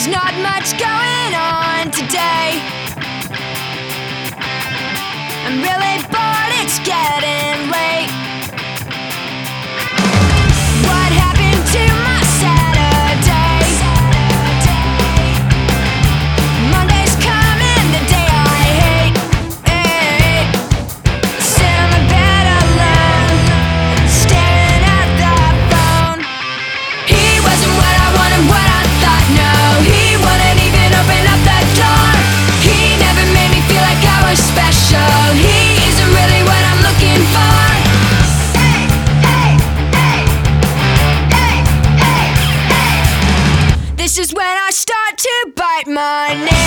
not much going on today. I'm really bored, it's getting late. What happened to my Saturday? Monday's coming, the day I hate. Sit on the bed alone, staring at the phone. He wasn't what I wanted, what I thought, no. He wouldn't even open up the door. He never made me feel like I was special. He isn't really what I'm looking for. This is when I start to bite my nails.